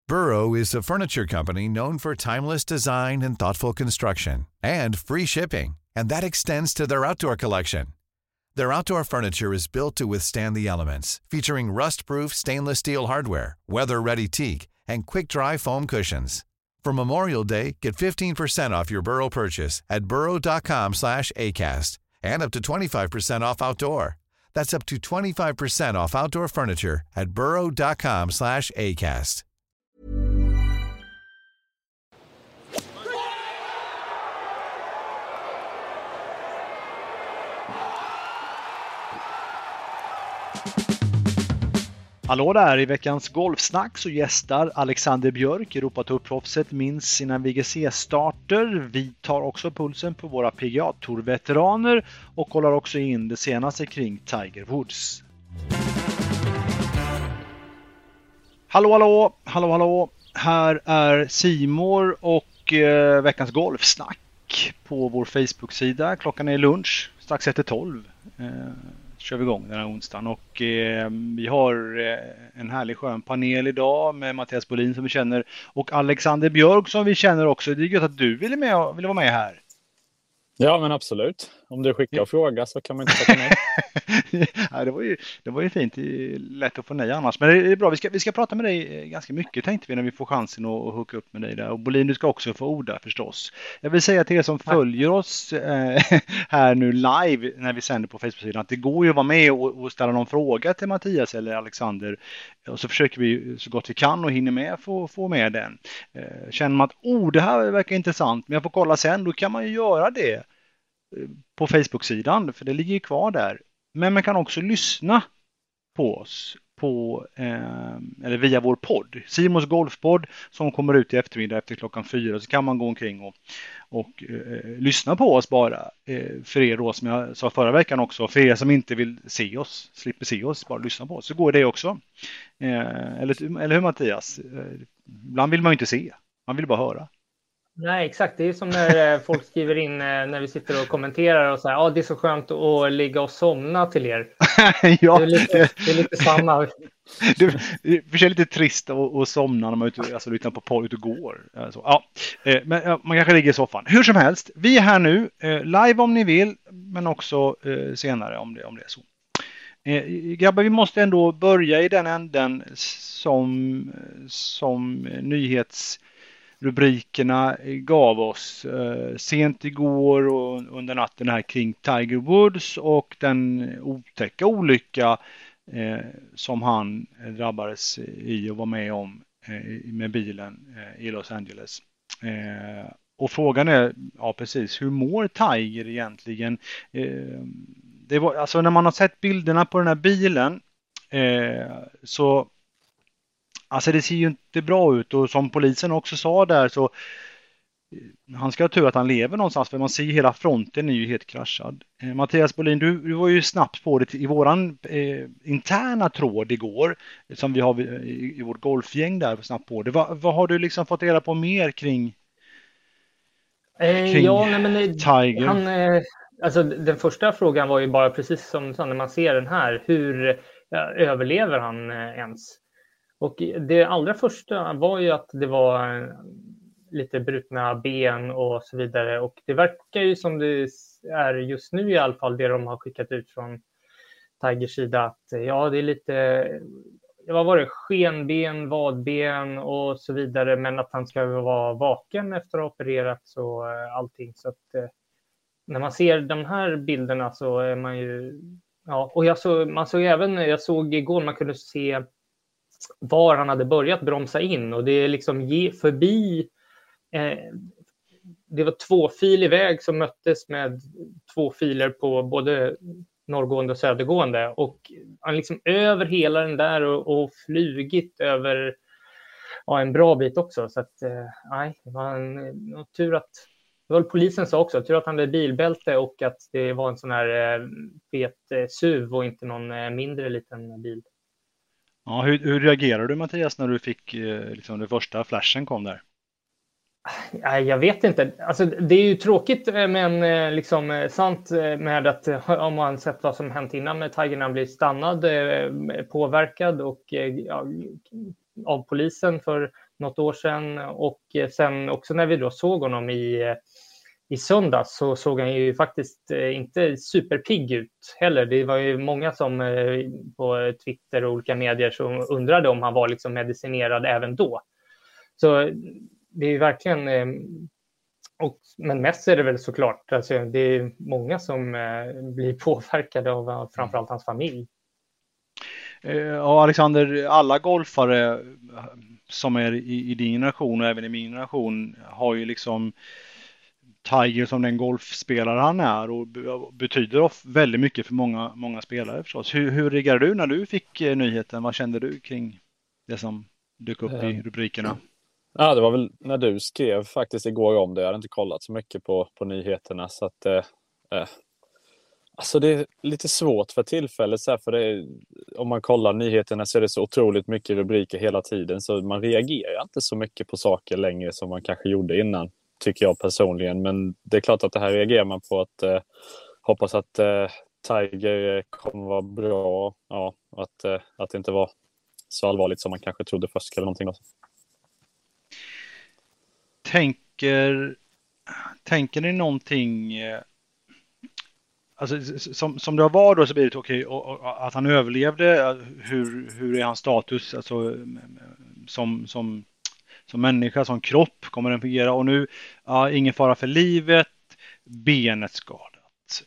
Burrow is a furniture company known for timeless design and thoughtful construction, and free shipping, and that extends to their outdoor collection. Their outdoor furniture is built to withstand the elements, featuring rust-proof stainless steel hardware, weather-ready teak, and quick-dry foam cushions. For Memorial Day, get 15% off your Burrow purchase at burrow.com/acast, and up to 25% off outdoor. That's up to 25% off outdoor furniture at burrow.com/acast. Hallå där, i veckans golfsnack så gästar Alexander Björk, Europatourproffset, minns sina WGC-starter. Vi tar också pulsen på våra PGA-tour-veteraner och kollar också in det senaste kring Tiger Woods. Hallå. Här är Simor och veckans golfsnack på vår Facebook-sida. Klockan är lunch, strax efter 12. Kör vi igång den här onsdagen och vi har en härlig skön panel idag med Mattias Bolin som vi känner och Alexander Björk som vi känner också. Det är gött att du ville vara med här. Ja, men absolut. Om du skickar och frågar så kan man inte tacka nej. Ja, det var ju fint. Det är lätt att få nej annars. Men det är bra. Vi ska prata med dig ganska mycket tänkte vi när vi får chansen att hooka upp med dig där. Och Bolin, du ska också få orda förstås. Jag vill säga till er som följer oss här nu live när vi sänder på Facebook-sidan att det går ju att vara med och ställa någon fråga till Mattias eller Alexander. Och så försöker vi så gott vi kan och hinner med få med den. Känner man att det här verkar intressant men jag får kolla sen, då kan man ju göra det på Facebook-sidan för det ligger kvar där. Men man kan också lyssna på oss eller via vår podd. Simons golfpodd som kommer ut i eftermiddag efter klockan 4. Så kan man gå omkring och lyssna på oss bara. För er då, som jag sa förra veckan också. För er som inte vill se oss, slipper se oss, bara lyssna på oss. Så går det också. Eller hur Mattias? Ibland vill man ju inte se. Man vill bara höra. Nej, exakt. Det är som när folk skriver in när vi sitter och kommenterar och säger det är så skönt att ligga och somna till er. Ja, det är lite samma. Det är lite trist att somna när man lyssnar på podd och går. Alltså, men man kanske ligger i soffan. Hur som helst, vi är här nu live om ni vill, men också senare om det är så. Grabbar, vi måste ändå börja i den änden som nyhetsrubrikerna gav oss sent igår och under natten här kring Tiger Woods och den otäcka olycka som han drabbades i och var med om med bilen i Los Angeles. Och frågan är, precis, hur mår Tiger egentligen? Det var, alltså när man har sett bilderna på den här bilen så alltså det ser ju inte bra ut och som polisen också sa där så han ska ha tur att han lever någonstans för man ser hela fronten är ju helt kraschad. Mattias Bolin, du var ju snabbt på det i våran interna tråd igår som vi har i vårt golfgäng där snabbt på det. Vad har du liksom fått reda på mer kring Tiger? Alltså den första frågan var ju bara precis som när man ser den här, hur överlever han ens? Och det allra första var ju att det var lite brutna ben och så vidare. Och det verkar ju som det är just nu i alla fall det de har skickat ut från Tigers sida. Att det är lite, vad var det, skenben, vadben och så vidare. Men att han ska vara vaken efter att ha opererat så allting. Så att när man ser de här bilderna så är man ju... Ja, och jag såg igår man kunde se var han hade börjat bromsa in och det är liksom förbi det var 2-filig väg som möttes med 2 filer på både norrgående och södergående och han liksom över hela den där och flugit över en bra bit också så att det var en tur att det var polisen sa också, tur att han hade bilbälte och att det var en sån här fet SUV och inte någon mindre liten bil. Ja, hur reagerar du Mattias när du fick liksom den första flashen kom där? Jag vet inte. Alltså, det är ju tråkigt men liksom sant med att om man sett vad som hänt innan med Tiger när han blir stannad, påverkad och av polisen för något år sedan. Och sen också när vi då såg honom i söndags så såg han ju faktiskt inte superpigg ut heller. Det var ju många som på Twitter och olika medier som undrade om han var liksom medicinerad även då. Så det är ju verkligen... men mest är det väl såklart. Alltså, det är många som blir påverkade av framförallt hans familj. Ja, Alexander, alla golfare som är i din generation och även i min generation har ju liksom Tiger som den golfspelare han är och betyder väldigt mycket för många spelare förstås. Hur reagerade du när du fick nyheten? Vad kände du kring det som dök upp i rubrikerna? Ja, det var väl när du skrev faktiskt igår om det. Jag hade inte kollat så mycket på nyheterna så att alltså det är lite svårt för tillfället så här, för om man kollar nyheterna så är det så otroligt mycket rubriker hela tiden så man reagerar inte så mycket på saker längre som man kanske gjorde innan, tycker jag personligen. Men det är klart att det här reagerar man på att hoppas att Tiger kommer vara bra, ja, att det inte var så allvarligt som man kanske trodde först eller någonting också. Tänker ni någonting, alltså, som det var då så blir det okej, att han överlevde, hur är hans status alltså, som människa, som kropp, kommer den fungera? Och nu, ingen fara för livet, benet skadat.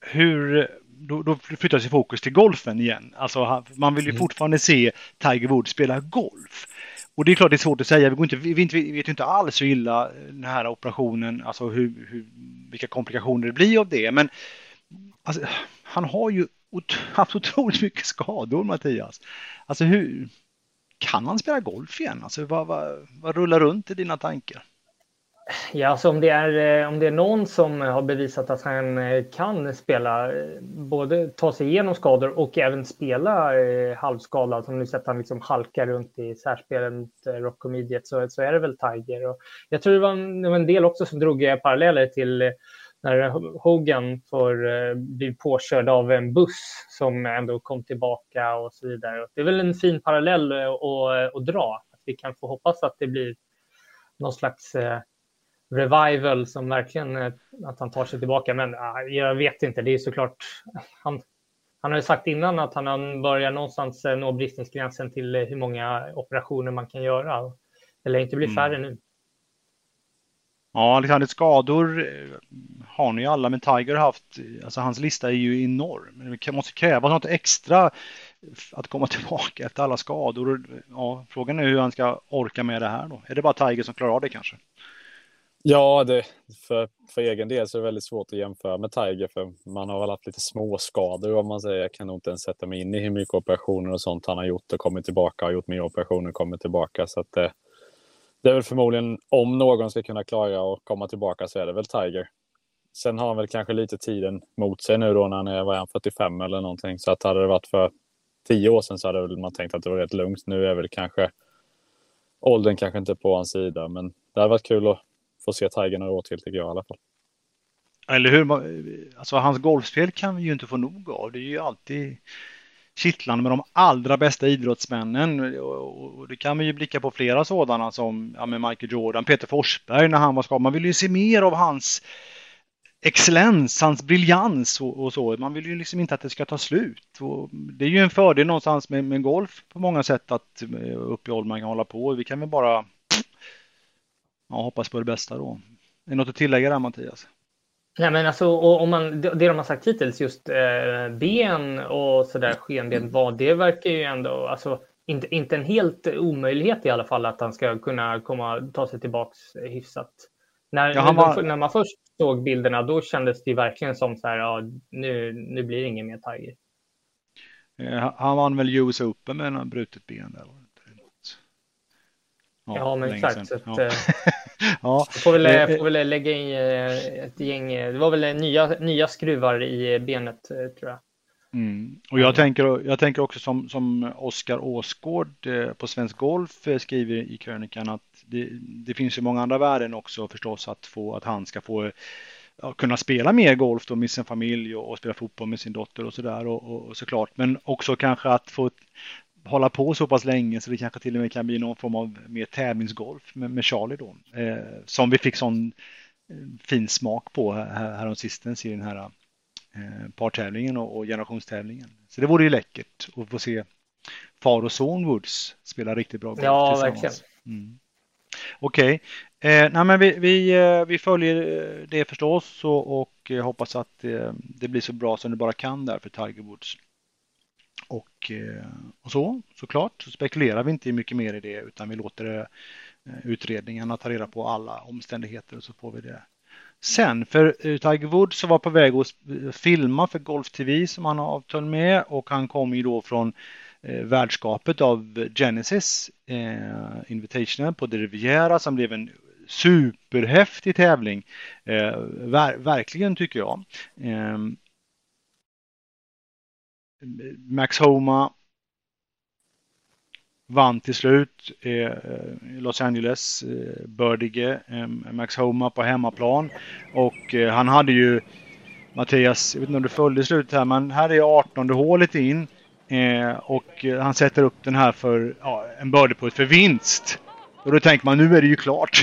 Då flyttar sig fokus till golfen igen. Alltså, man vill ju fortfarande se Tiger Woods spela golf. Och det är klart det är svårt att säga. Vi vet ju inte alls hur illa den här operationen, alltså vilka komplikationer det blir av det. Men alltså, han har ju haft otroligt mycket skador, Mattias. Alltså kan han spela golf igen? Alltså, vad rullar runt i dina tankar? Ja, alltså om det är någon som har bevisat att han kan spela, både ta sig igenom skador och även spela halvskadad, som nu sett han liksom halka runt i särspelet mot Rock Comediet, så är det väl Tiger. Och jag tror det var en del också som drog paralleller till när Hogan blev påkörd av en buss som ändå kom tillbaka och så vidare. Och det är väl en fin parallell att dra. Att vi kan få hoppas att det blir någon slags revival som verkligen att han tar sig tillbaka. Men jag vet inte, det är såklart han har ju sagt innan att han börjar någonstans nå bristningsgränsen till hur många operationer man kan göra. Det lär inte bli färre nu. Ja, Alexander, skador har ni ju alla, men Tiger har haft, alltså hans lista är ju enorm. Det måste kräva något extra att komma tillbaka efter alla skador. Ja, frågan är hur han ska orka med det här då. Är det bara Tiger som klarar av det kanske? Ja, för egen del så är det väldigt svårt att jämföra med Tiger, för man har väl haft lite små skador om man säger. Jag kan nog inte ens sätta mig in i hur mycket operationer och sånt han har gjort och kommit tillbaka, har gjort mer operationer och kommit tillbaka. Så att det är väl förmodligen, om någon ska kunna klara och komma tillbaka så är det väl Tiger. Sen har han väl kanske lite tiden mot sig nu då när han är 45 eller någonting. Så att hade det varit för 10 år sedan så hade man tänkt att det var rätt lugnt. Nu är väl kanske åldern kanske inte på hans sida, men det hade varit kul att få se Tiger några år till, tycker jag i alla fall. Eller hur? Alltså hans golfspel kan vi ju inte få nog av. Det är ju alltid kittlande med de allra bästa idrottsmännen. Och det kan vi ju blicka på flera sådana som med Michael Jordan, Peter Forsberg när han var skadad. Man vill ju se mer av hans excellens, hans briljans och så. Man vill ju liksom inte att det ska ta slut. Och det är ju en fördel någonstans med golf på många sätt att upp i åldern man kan hålla på. Vi kan väl bara hoppas på det bästa då. Är det något att tillägga där, Mattias? Nej, men alltså, om det de har sagt hittills, just ben och sådär, skenben, det verkar ju ändå, alltså inte en helt omöjlighet i alla fall att han ska kunna ta sig tillbaks hyfsat. När man först såg bilderna, då kändes det verkligen som så här, nu blir det ingen mer Tiger. Han vann väl US Open med en brutet ben där. Ja, men exakt. Så att, ja. får väl lägga in ett gäng. Det var väl nya skruvar i benet, tror jag. Och jag tänker också som Oskar Åsgård på Svensk Golf skriver i krönikan att det finns ju många andra värden också förstås att han ska få kunna spela mer golf då med sin familj och spela fotboll med sin dotter och sådär och såklart, men också kanske att få hålla på så pass länge så det kanske till och med kan bli någon form av mer tävlingsgolf med Charlie då. Som vi fick sån fin smak på här sistens i den här partävlingen och generationstävlingen. Så det vore ju läckert att få se far och son Woods spela riktigt bra golf tillsammans. Verkligen. Okej. Nej, men vi följer det förstås och hoppas att det blir så bra som det bara kan där för Tiger Woods. Och såklart så spekulerar vi inte mycket mer i det utan vi låter utredningarna ta reda på alla omständigheter och så får vi det sen. För Tiger Woods så var på väg att filma för Golf TV som han har avtal med och han kom ju då från värdskapet av Genesis Invitational på The Riviera som blev en superhäftig tävling. Verkligen tycker jag. Max Homa vann till slut Los Angeles bördige Max Homa på hemmaplan och han hade ju Mattias, jag vet inte om du följde slutet här men här är 18:e hålet in och han sätter upp den här för en birdie putt för vinst och då tänker man nu är det ju klart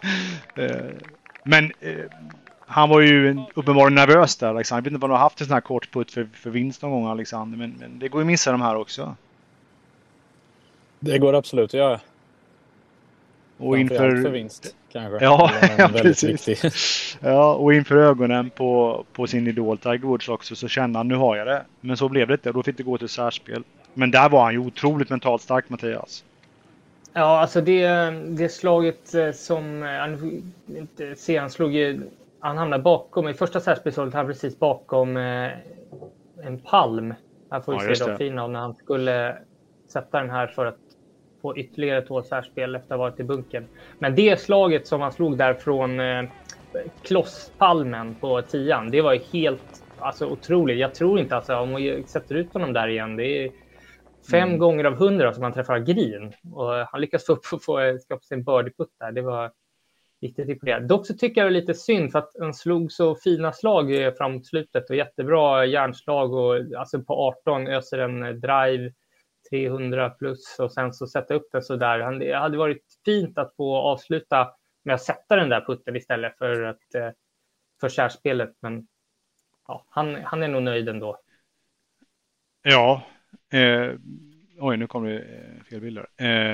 men han var ju uppenbarligen nervös där Alexander. Jag vet inte om han har haft en sån här kort putt för vinst någon gång Alexander men det går ju att missa de här också. Det går absolut att göra. Och inför för vinst kanske. Ja, precis. Viktig. Ja, och inför ögonen på sin idol Tiger Woods också så kände han nu har jag det. Men så blev det inte. Då fick det gå till särspel. Men där var han ju otroligt mentalt stark Mattias. Ja, alltså det slaget som han slog ju, han hamnade bakom i första särspelet han precis bakom en palm. Här får vi se då fina när han skulle sätta den här för att få ytterligare ett hålsärspel efter att ha varit i bunkern. Men det slaget som han slog där från klosspalmen på 10:an, det var ju helt otroligt. Jag tror inte om man sätter ut honom där igen, det är 5 gånger av 100 som han träffar green. Och han lyckas få skapa sin birdie-putt där. Det var riktigt imponerande. Dock så tycker jag det är lite synd för att han slog så fina slag framåt slutet och jättebra järnslag och på 18 öser en drive 300 plus och sen så sätta upp den så där. Det hade varit fint att få avsluta med att sätta den där putten istället för särspelet. Men ja, han är nog nöjd ändå. Ja. Nu kommer det fel bilder.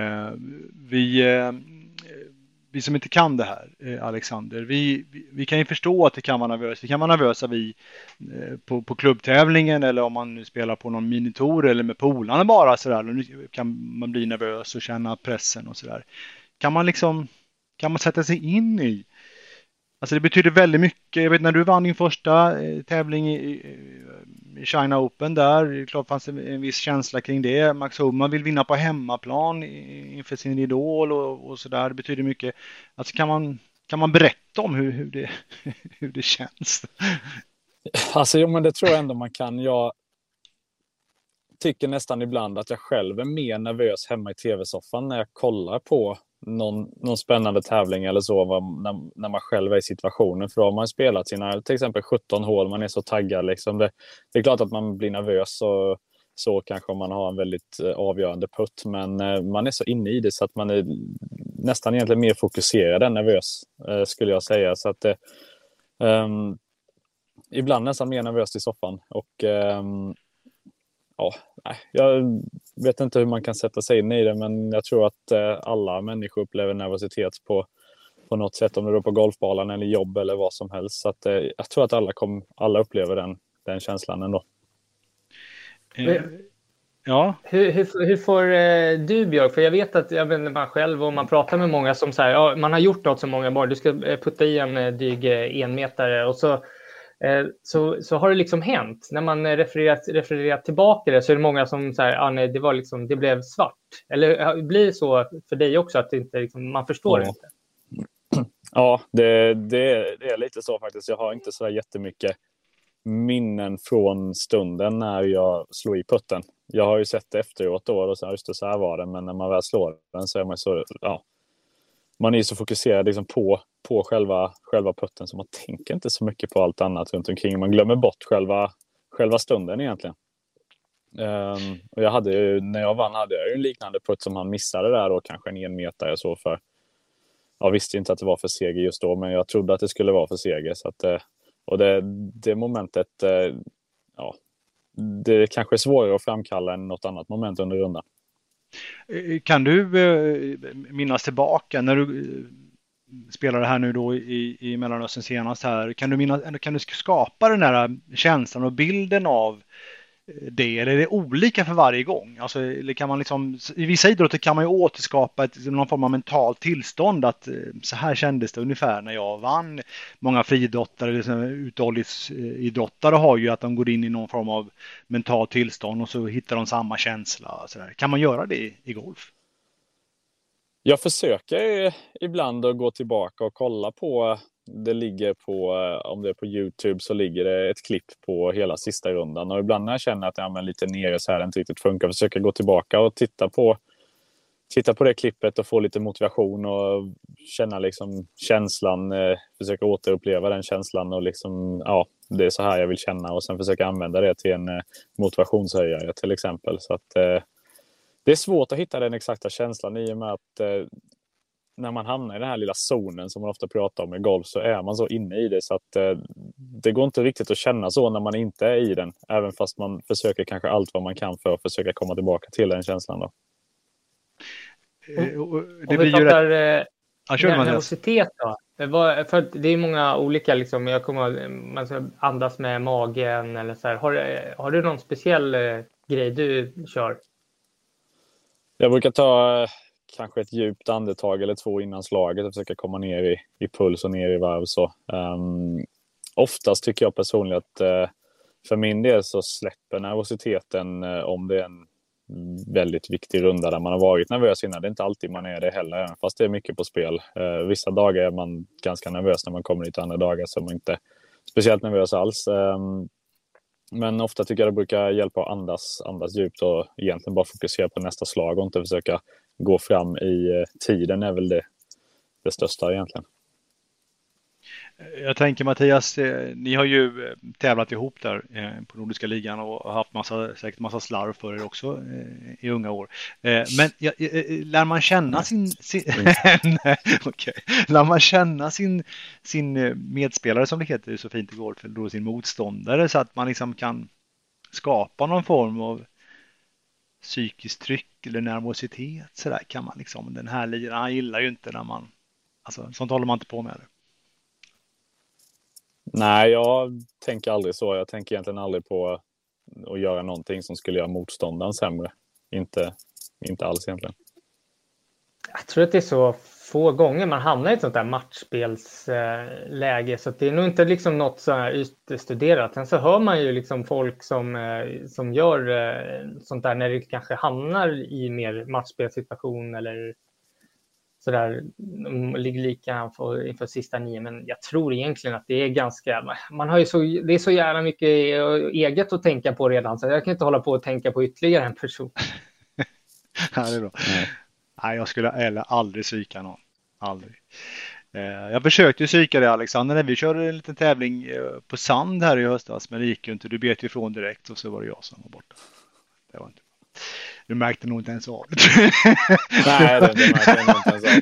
Vi som inte kan det här, Alexander, vi kan ju förstå att det kan vara nervöst. Vi kan vara nervösa på klubbtävlingen eller om man nu spelar på någon minitor eller med polarna bara sådär. Nu kan man bli nervös och känna pressen och sådär. Kan man sätta sig in i? Alltså det betyder väldigt mycket. Jag vet när du vann din första tävling i China Open där, det är klart fanns en viss känsla kring det. Max Homa vill vinna på hemmaplan inför sin idol och sådär. Det betyder mycket. Alltså kan man berätta om hur det känns? Alltså men det tror jag ändå man kan. Jag tycker nästan ibland att jag själv är mer nervös hemma i tv-soffan när jag kollar på någon spännande tävling eller så när man själv är i situationen. För då har man spelat sina till exempel 17 hål, man är så taggad liksom. Det är klart att man blir nervös och så kanske om man har en väldigt avgörande putt, men man är så inne i det så att man är nästan egentligen mer fokuserad än nervös skulle jag säga. Så att ibland nästan mer nervös i soffan och jag vet inte hur man kan sätta sig in i det, men jag tror att alla människor upplever nervositet på något sätt, om det är på golfbanan eller jobb eller vad som helst. Så att, jag tror att alla upplever den känslan ändå. Ja. Hur får du, Björk? För jag vet att man själv och man pratar med många som säger man har gjort något så många gånger. Du ska putta i en dryg enmetare och så har det liksom hänt. När man refererar tillbaka det så är det många som säger nej, det blev svart. Eller blir det så för dig också att det inte, man förstår det inte? Ja, det är lite så faktiskt. Jag har inte så jättemycket minnen från stunden när jag slog i putten. Jag har ju sett det efteråt då och så, just det, så här var det. Men när man väl slår den så är man så, man är så fokuserad liksom på själva putten så man tänker inte så mycket på allt annat runt omkring. Man glömmer bort själva stunden egentligen. Och när jag vann hade jag ju en liknande putt som han missade där och kanske en 1 meter så för. Jag visste inte att det var för seger just då, men jag trodde att det skulle vara för seger. Så att, och det momentet, ja, det kanske är svårare att framkalla än något annat moment under rundan. Kan du minnas tillbaka när du spelade här nu då i Mellanöstern senast här? Kan du skapa den där känslan och bilden av det, eller är det olika för varje gång? Alltså, eller kan man liksom, i vissa idrotter kan man ju återskapa någon form av mentalt tillstånd att så här kändes det ungefär när jag vann. Många friidrottare eller uthållighetsidrottare har ju att de går in i någon form av mentalt tillstånd och så hittar de samma känsla. Så där. Kan man göra det i golf? Jag försöker ibland att gå tillbaka och kolla på, det ligger på, om det är på YouTube så ligger det ett klipp på hela sista rundan. Och ibland när jag känner att jag är lite nere så här det inte riktigt funkar, försöker gå tillbaka och titta på det klippet och få lite motivation och känna liksom känslan, försöka återuppleva den känslan och liksom, ja, det är så här jag vill känna och sen försöka använda det till en motivationshöjare till exempel. Så att det är svårt att hitta den exakta känslan i och med att när man hamnar i den här lilla zonen som man ofta pratar om i golf så är man så inne i det så att det går inte riktigt att känna så när man inte är i den. Även fast man försöker kanske allt vad man kan för att försöka komma tillbaka till den känslan då. Det blir ju nervositet då. För det är många olika liksom, man ska andas med magen eller så här. Har du någon speciell grej du kör? Jag brukar ta kanske ett djupt andetag eller 2 innan slaget och försöka komma ner i puls och ner i varv. Så. Oftast tycker jag personligen att för min del så släpper nervositeten om det är en väldigt viktig runda där man har varit nervös innan. Det är inte alltid man är det heller, fast det är mycket på spel. Vissa dagar är man ganska nervös när man kommer dit, andra dagar så är man inte speciellt nervös alls. Men ofta tycker jag det brukar hjälpa att andas djupt och egentligen bara fokusera på nästa slag och inte försöka gå fram i tiden är väl det största egentligen. Jag tänker Mattias, ni har ju tävlat ihop där på Nordiska ligan och haft säkert massa slarv för er också i unga år. Men lär man känna lär man känna sin medspelare som det heter så fint i golf, eller då sin motståndare så att man liksom kan skapa någon form av psykiskt tryck eller nervositet så där kan man liksom, den här liran, han gillar ju inte när man, alltså sånt håller man inte på med det. Nej, jag tänker aldrig så. Jag tänker egentligen aldrig på att göra någonting som skulle göra motståndaren sämre. Inte alls egentligen. Jag tror att det är så få gånger man hamnar i ett sånt där matchspelsläge så att det är nog inte liksom något så här utstuderat. Sen så hör man ju liksom folk som gör sånt där när det kanske hamnar i mer matchspelssituation eller sådär, ligger lika inför sista 9, men jag tror egentligen att det är ganska, man har ju det är så jävla mycket eget att tänka på redan så jag kan inte hålla på att tänka på ytterligare en person. Ja, det är bra. Nej, jag skulle aldrig psyka någon. Aldrig. Jag försökte ju psyka det, Alexander, när vi körde en liten tävling på sand här i höstas, men det gick ju inte. Du bet ju ifrån direkt och så var det jag som var borta. Det var inte bra. Du märkte nog inte ens av det. Nej, det märkte jag inte ens av.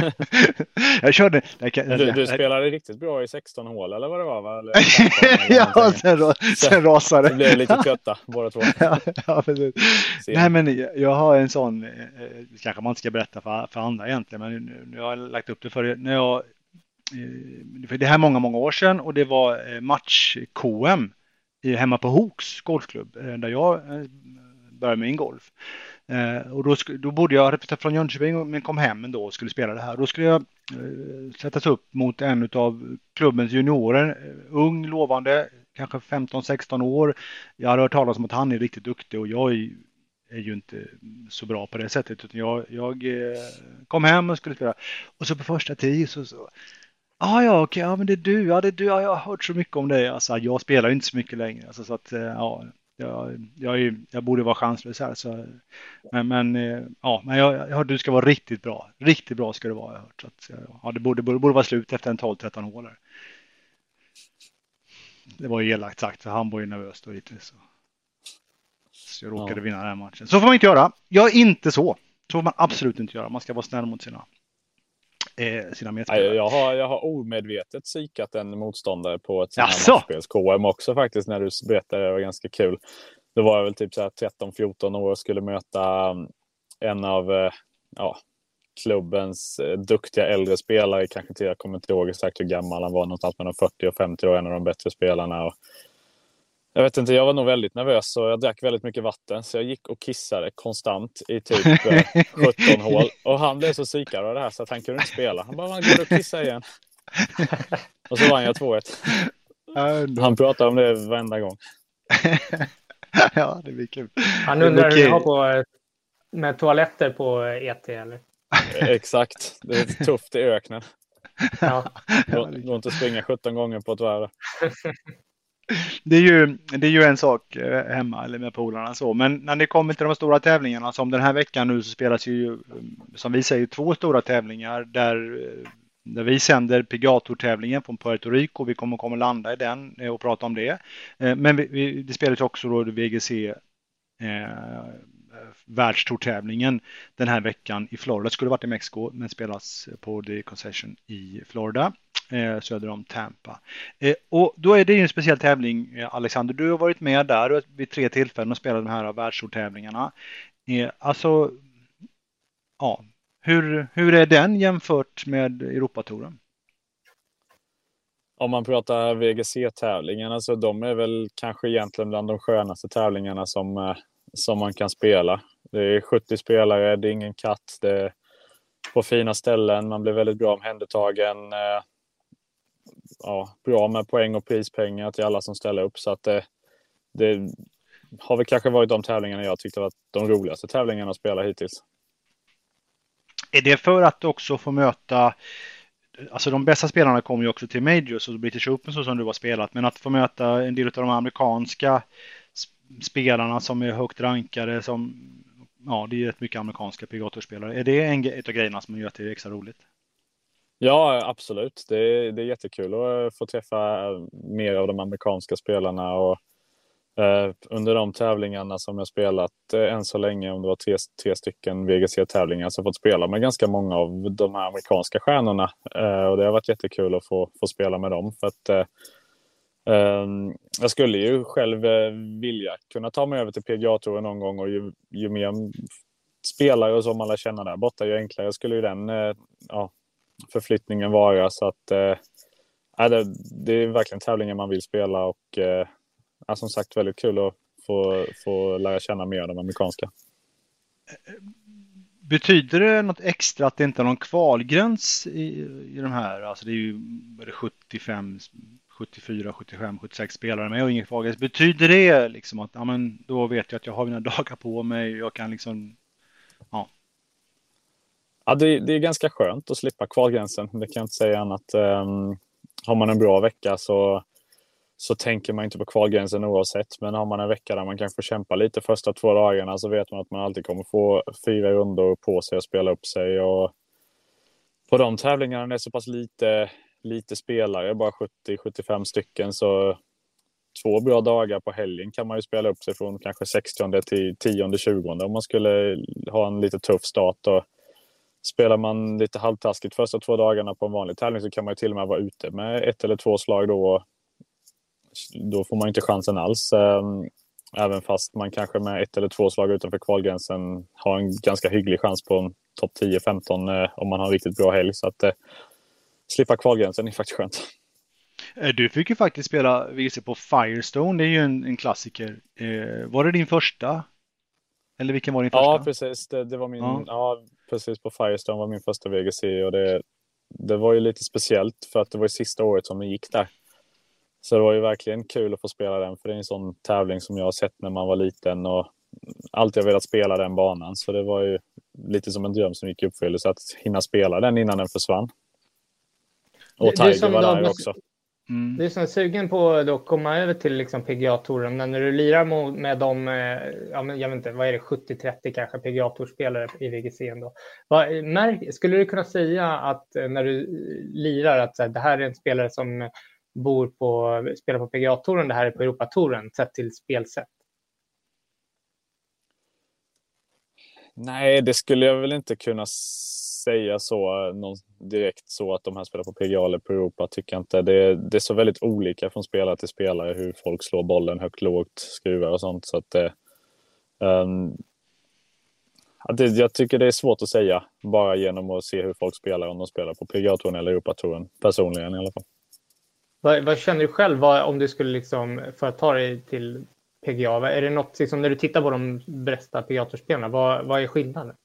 Jag körde. Du spelade riktigt bra i 16 hål eller vad det var, va? Eller, ja, sen rasade det. blev lite trötta, båda två. Ja, precis. Nej, men jag har en sån, kanske man inte ska berätta för andra egentligen, men nu har jag lagt upp det för det här många år sedan och det var match-KM hemma på Hooks golfklubb där jag började med min golf. Och då bodde jag från Jönköping men kom hem ändå och skulle spela det här. Då skulle jag sättas upp mot en av klubbens juniorer, ung, lovande, kanske 15-16 år. Jag hade hört talas om att han är riktigt duktig och jag är ju inte så bra på det sättet utan jag kom hem och skulle spela. Och så på första tee så okej, ja men det är du, jag har hört så mycket om det. Alltså jag spelar ju inte så mycket längre alltså, så att ja. Jag borde vara chanslös här så, men du ska vara riktigt bra ska det vara, jag har hört så att, ja, det borde vara slut efter en 12-13 hål där. Det var ju elakt sagt för han var ju nervös då hittills jag råkade vinna den här matchen. Så får man inte göra. Jag är inte så. Så får man absolut inte göra. Man ska vara snäll mot sina medspelare. Jag har omedvetet psykat en motståndare på ett matchspels-KM också faktiskt, när du berättade. Det var ganska kul. Det var väl typ så här 13-14 år och skulle möta en av klubbens duktiga äldre spelare. Kanske till, jag kommer inte ihåg exakt hur gammal han var. Någonstans mellan 40 och 50 år, en av de bättre spelarna. Och jag vet inte, jag var nog väldigt nervös och jag drack väldigt mycket vatten. Så jag gick och kissade konstant i typ 17 hål. Och han blev så psykad av det här så att han kunde inte spela. Han bara, man går och kissar igen. Och så vann jag 2-1. Han pratade om det varenda gång. Ja, det blir kul. Han undrar hur du har på med toaletter på ET eller? Exakt, det är tufft i öknen. Ja. Det går inte att springa 17 gånger på ett varv. Det är ju en sak hemma eller med polarna så. Men när det kommer till de stora tävlingarna, som den här veckan nu, så spelas ju, som vi säger, 2 stora tävlingar där vi sänder PGA-tour-tävlingen från Puerto Rico. Vi kommer landa i den och prata om det. Men det spelas också då VGC världstourtävlingen den här veckan i Florida. Det skulle varit i Mexiko, men spelas på The Concession i Florida, söder om Tampa. Och då är det ju en speciell tävling, Alexander. Du har varit med där vid 3 tillfällen och spelat de här världstourtävlingarna. Alltså, ja, hur är den jämfört med Europatouren? Om man pratar VGC-tävlingarna så de är väl kanske egentligen bland de skönaste tävlingarna som man kan spela. Det är 70 spelare, det är ingen katt, det är på fina ställen, man blir väldigt bra omhändertagen. Bra med poäng och prispengar till alla som ställer upp, så att det har väl kanske varit de tävlingarna jag tyckte var de roligaste tävlingarna att spela hittills. Är det för att också få möta, alltså de bästa spelarna kommer ju också till Majors och British Open så som du har spelat, men att få möta en del av de amerikanska spelarna som är högt rankade, som, ja, det är rätt mycket amerikanska PGA-spelare. Är det ett av grejerna som gör att det är extra roligt? Ja, absolut. Det är jättekul att få träffa mer av de amerikanska spelarna, och under de tävlingarna som jag spelat än så länge, om det var tre stycken VGC-tävlingar, så har jag fått spela med ganska många av de här amerikanska stjärnorna, och det har varit jättekul att få spela med dem, för att jag skulle ju själv vilja kunna ta mig över till PGA-touren någon gång, och ju mer spelare och så man lär känna där borta, ju enklare skulle ju den förflyttningen vara, så att det är verkligen tävlingar man vill spela, och som sagt väldigt kul att få lära känna mer av de amerikanska. Betyder det något extra att det inte är någon kvalgräns i de här? Alltså det är ju 75, 74, 75, 76 spelare med och ingen kvalgräns. Betyder det liksom att då vet jag att jag har mina dagar på mig, jag kan liksom, ja. Ja, det är ganska skönt att slippa kvalgränsen. Det kan jag inte säga annat. Har man en bra vecka så tänker man inte på kvalgränsen oavsett. Men har man en vecka där man kanske får kämpa lite första 2 dagarna, så vet man att man alltid kommer få 4 rundor på sig att spela upp sig. Och på de tävlingarna är det så pass lite spelare, bara 70-75 stycken, så 2 bra dagar på helgen kan man ju spela upp sig från kanske 60 till 10-20 om man skulle ha en lite tuff start. Och spelar man lite halvtaskigt första 2 dagarna på en vanlig tävling, så kan man ju till och med vara ute med 1 eller 2 slag då. Då får man inte chansen alls. Även fast man kanske med 1 eller 2 slag utanför kvalgränsen har en ganska hygglig chans på en topp 10-15 om man har en riktigt bra helg. Så att slippa kvalgränsen är faktiskt skönt. Du fick ju faktiskt spela VGC på Firestone, det är ju en klassiker. Var det din första? Eller vilken var din första? Ja, precis. Det var min, precis, på Firestone var min första VGC, och det var ju lite speciellt för att det var ju sista året som jag gick där. Så det var ju verkligen kul att få spela den, för det är en sån tävling som jag har sett när man var liten och alltid har velat spela den banan. Så det var ju lite som en dröm som gick i uppfyllelse att hinna spela den innan den försvann. Och Tiger var där också. Du är som sugen på att komma över till liksom PGA-touren, men när du lirar med dem, jag vet inte, vad är det, 70-30 kanske PGA-tourspelare i VGC ändå. Skulle du kunna säga att när du lirar att det här är en spelare som spelar på PGA-touren, det här är på Europatouren sett till spelsätt? Nej, det skulle jag väl inte kunna säga så direkt så att de här spelar på PGA eller på Europa, tycker jag inte. Det är så väldigt olika från spelare till spelare hur folk slår bollen högt, lågt, skruvar och sånt. Så att jag tycker det är svårt att säga bara genom att se hur folk spelar, om de spelar på PGA-touren eller Europatouren, personligen i alla fall. Vad känner du själv om du skulle liksom för att ta dig till PGA? Är det något liksom, när du tittar på de bästa PGA-tourspelarna, vad är skillnaden?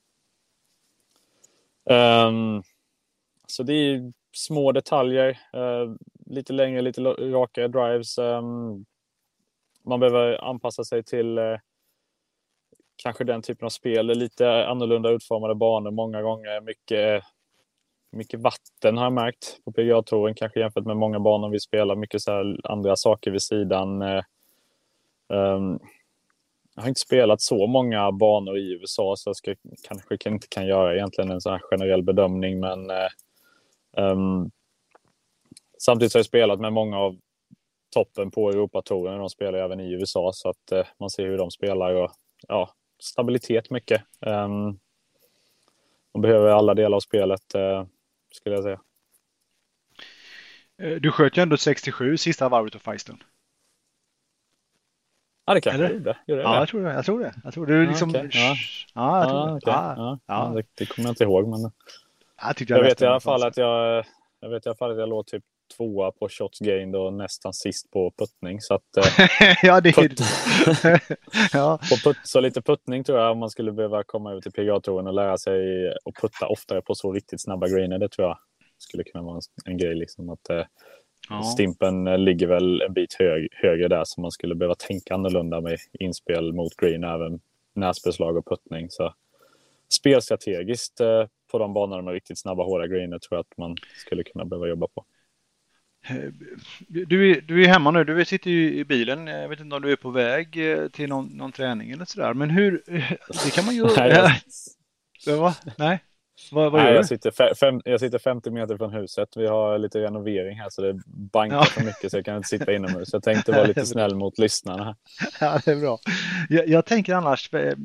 Så det är små detaljer, lite längre, lite rakare drives. Man behöver anpassa sig till kanske den typen av spel, lite annorlunda utformade banor många gånger, mycket vatten har jag märkt på PGA-touren, kanske jämfört med många banor vi spelar, mycket så här andra saker vid sidan. Jag har inte spelat så många banor i USA, så jag kanske inte kan göra egentligen en sån här generell bedömning, men samtidigt har jag spelat med många av toppen på Europatouren, de spelar även i USA, så att man ser hur de spelar och stabilitet mycket. Man behöver alla delar av spelet, skulle jag säga. Du sköt ju ändå 67 sista varvet av Firestone. Ja, det kanske gjorde. Ja, jag tror det. Jag tror det liksom... Okay. Ja, jag tror det. Ja. Det kommer jag inte ihåg, men jag vet i alla fall att jag låg typ 2 på shots gained och nästan sist på puttning, så att ja, det är ja. Så lite puttning tror jag, om man skulle behöva komma över till PGA-touren och lära sig att putta oftare på så riktigt snabba greener. Det tror jag skulle kunna vara en grej, liksom att stimpen ligger väl en bit högre där, så man skulle behöva tänka annorlunda med inspel mot green, även närspelslag och puttning. Så spelstrategiskt på de banorna med riktigt snabba hårda greener tror jag att man skulle kunna behöva jobba på. Du är hemma nu, du sitter ju i bilen. Jag vet inte om du är på väg till någon träning eller sådär, men hur, det kan man ju... Nej. Vad gör du? Jag sitter 50 meter från huset. Vi har lite renovering här, så det bankar för mycket, så jag kan inte sitta inomhus. Jag tänkte vara lite snäll mot lyssnarna. Ja, det är bra. Jag tänker annars,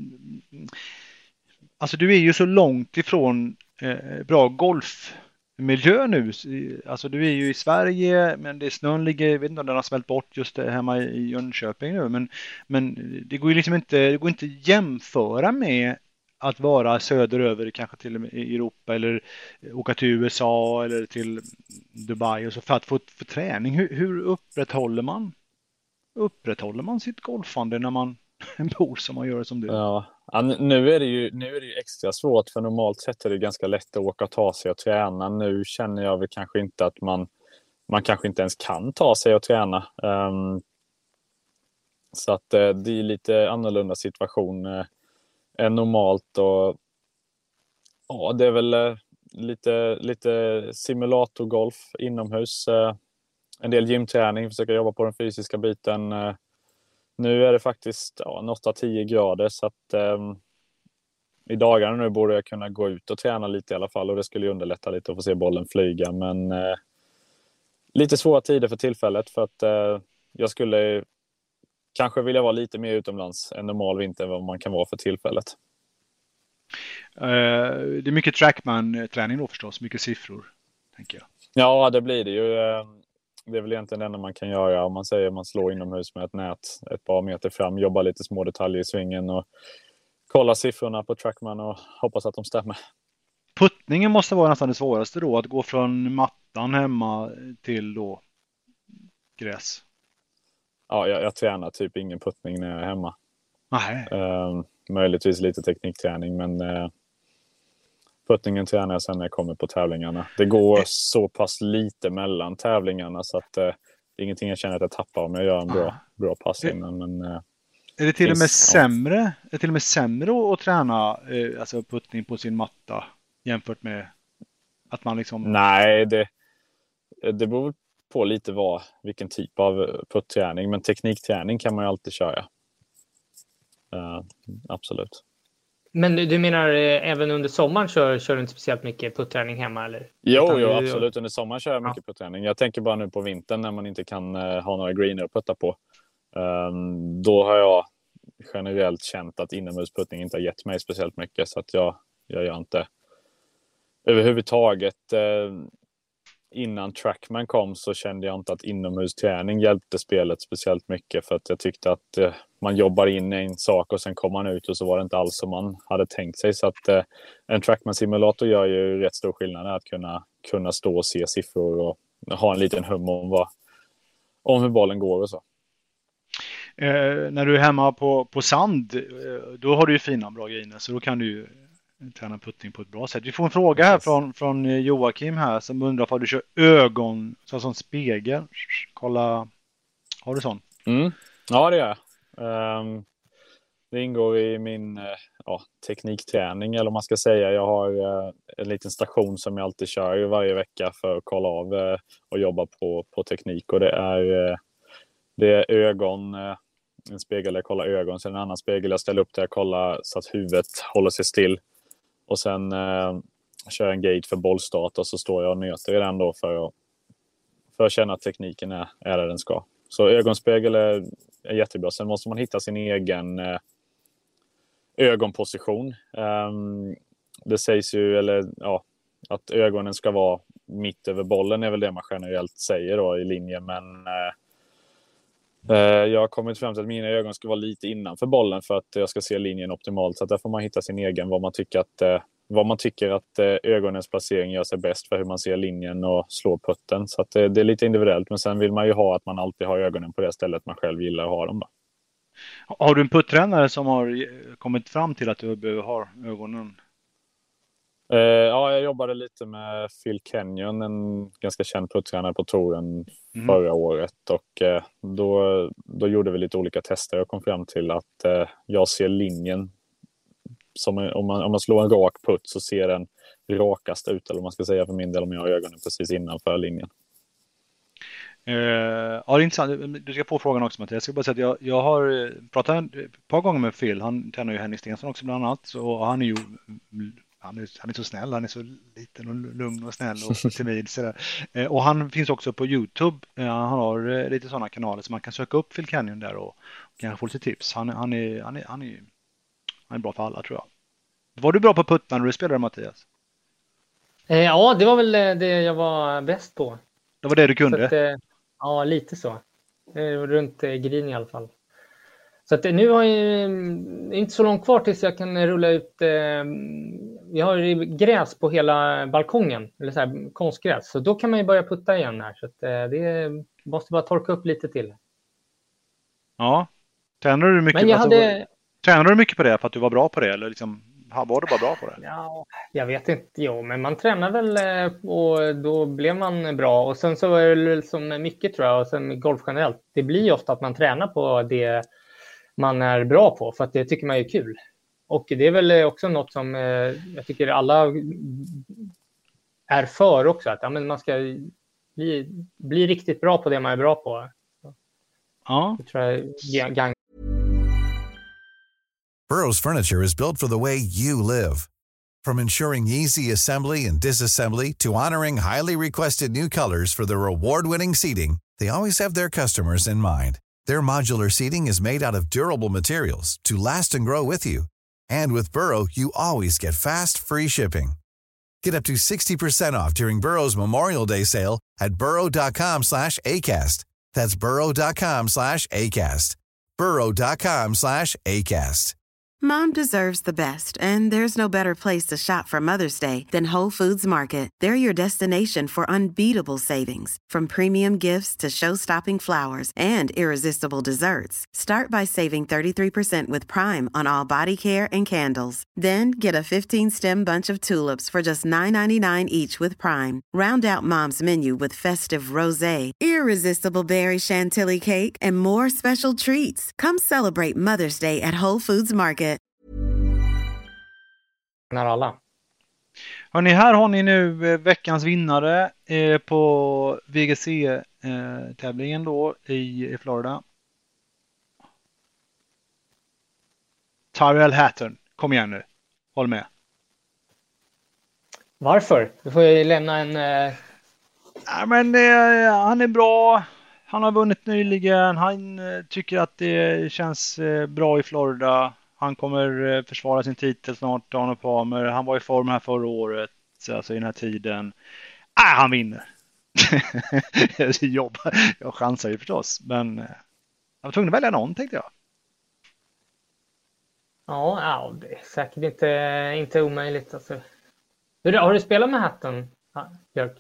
alltså du är ju så långt ifrån bra golfmiljö nu. Alltså du är ju i Sverige, men snön ligger, jag vet inte om den har smält bort just hemma i Jönköping nu, men det går ju liksom inte, det går inte att jämföra med att vara söderöver, kanske till och med i Europa, eller åka till USA eller till Dubai och så, för att få träning. Hur upprätthåller man sitt golfande när man bor som man gör som du? Ja, nu är det ju extra svårt, för normalt sett är det ganska lätt att åka och ta sig och träna. Nu känner jag väl kanske inte att man kanske inte ens kan ta sig och träna. Så att det är lite annorlunda situation än normalt, och ja, det är väl lite simulatorgolf inomhus, en del gymträning, försöka jobba på den fysiska biten. Nu är det faktiskt 8-10 grader, så att i dagarna nu borde jag kunna gå ut och träna lite i alla fall, och det skulle ju underlätta lite att få se bollen flyga, men lite svåra tider för tillfället, för att jag skulle kanske vilja vara lite mer utomlands än normal vinter än vad man kan vara för tillfället. Det är mycket trackman-träning då förstås, mycket siffror, tänker jag. Ja, det blir det ju. Det är väl egentligen det enda man kan göra, om man säger man slår inomhus med ett nät ett par meter fram, jobbar lite små detaljer i svingen och kolla siffrorna på trackman och hoppas att de stämmer. Puttningen måste vara nästan det svåraste då, att gå från mattan hemma till då gräs. Ja, jag tränar typ ingen puttning när jag är hemma. Nej. Möjligtvis lite teknikträning, men puttningen tränar jag sen när jag kommer på tävlingarna. Det går så pass lite mellan tävlingarna, så att det är ingenting jag känner att jag tappar om jag gör en bra pass innan. Men, är det till och med sämre? Är det till och med sämre att träna alltså puttning på sin matta jämfört med att man liksom... Nej, det beror på lite vilken typ av putträning, men teknikträning kan man ju alltid köra. Absolut. Men du menar även under sommaren kör du inte speciellt mycket putträning hemma, eller? Jo, absolut. Under sommaren kör jag mycket putträning. Jag tänker bara nu på vintern när man inte kan ha några greener att putta på. Då har jag generellt känt att inomhusputtning inte har gett mig speciellt mycket. Så att jag gör inte överhuvudtaget. Innan Trackman kom så kände jag inte att inomhusträning hjälpte spelet speciellt mycket. För att jag tyckte att man jobbar in i en sak och sen kommer man ut och så var det inte alls som man hade tänkt sig. Så att en Trackman-simulator gör ju rätt stor skillnad att kunna stå och se siffror och ha en liten hum om hur bollen går och så. När du är hemma på sand, då har du ju fina bra grejer, så då kan du ju träna puttning på ett bra sätt. Vi får en fråga här från Joakim här som undrar om du kör ögon som spegel. Kolla, har du sån? Ja, det gör jag. Det ingår i min teknikträning, eller om man ska säga. Jag har en liten station som jag alltid kör varje vecka för att kolla av och jobba på teknik. Och det är ögon, en spegel där jag kollar ögon. Sen en annan spegel jag ställer upp där jag kollar så att huvudet håller sig still. Och sen kör jag en gate för bollstart och så står jag och nöter i den då för att känna att tekniken är där den ska. Så ögonspegel är jättebra. Sen måste man hitta sin egen ögonposition. Det sägs ju att ögonen ska vara mitt över bollen är väl det man generellt säger då i linje. Men jag har kommit fram till att mina ögon ska vara lite innanför bollen för att jag ska se linjen optimalt. Så att där får man hitta sin egen, vad man tycker att ögonens placering gör sig bäst för hur man ser linjen och slår putten. Så att det är lite individuellt, men sen vill man ju ha att man alltid har ögonen på det stället man själv gillar att ha dem då. Har du en puttränare som har kommit fram till att du behöver ha ögonen? Ja, jag jobbade lite med Phil Kenyon, en ganska känd puttränare på touren förra året. Och då gjorde vi lite olika tester och kom fram till att jag ser linjen som om man slår en rak putt så ser den rakast ut, eller om man ska säga för min del, om jag har ögonen precis innanför linjen. Ja, det är intressant. Du ska få frågan också, Mattias. Jag ska bara säga att jag har pratat ett par gånger med Phil. Han tränar ju Henrik Stenson också bland annat. Så han är ju han är så snäll, han är så liten och lugn och snäll och timid. Och han finns också på YouTube. Han har lite sådana kanaler så man kan söka upp Phil Kenyon där och kanske få lite tips. Han är bra för alla, tror jag. Var du bra på putt när du spelade, Mattias? Ja, det var väl det jag var bäst på. Det var det du kunde? Så att, ja, lite så. Runt green i alla fall. Så att nu har jag inte så långt kvar tills jag kan rulla ut. Jag har gräs på hela balkongen, eller så här konstgräs. Så då kan man ju börja putta igen här. Så att det måste bara torka upp lite till. Ja. Tränar du mycket? Tränar du mycket på det för att du var bra på det, eller liksom var du bara bra på det? Ja, jag vet inte. Jo, men man tränar väl och då blev man bra. Och sen så är det som mycket, tror jag, och sen golf generellt. Det blir ju ofta att man tränar på det man är bra på, för att det tycker man är kul. Och det är väl också något som jag tycker alla är för också. Att men man ska bli riktigt bra på det man är bra på. Ja. Det tror jag Burrow's furniture is built for the way you live. From ensuring easy assembly and disassembly to honoring highly requested new colors for their award-winning seating, they always have their customers in mind. Their modular seating is made out of durable materials to last and grow with you. And with Burrow, you always get fast, free shipping. Get up to 60% off during Burrow's Memorial Day sale at burrow.com/ACAST. That's burrow.com/ACAST. burrow.com/ACAST. Mom deserves the best, and there's no better place to shop for Mother's Day than Whole Foods Market. They're your destination for unbeatable savings, from premium gifts to show-stopping flowers and irresistible desserts. Start by saving 33% with Prime on all body care and candles. Then get a 15-stem bunch of tulips for just $9.99 each with Prime. Round out Mom's menu with festive rosé, irresistible berry chantilly cake, and more special treats. Come celebrate Mother's Day at Whole Foods Market. alla. Hörrni, här har ni nu veckans vinnare på VGC-tävlingen då i Florida. Tyrell Hatton, kom igen nu. Håll med. Varför? Du får ju lämna en... Ja, men han är bra. Han har vunnit nyligen. Han tycker att det känns bra i Florida. Han kommer försvara sin titel snart, Arnold Palmer. Han var i form här förra året, alltså i den här tiden. Han vinner. Jag chansar ju förstås, men jag var tvungen att välja någon, tänkte jag. Ja, det är säkert inte omöjligt. Alltså. Har du spelat med Hatton, Björk?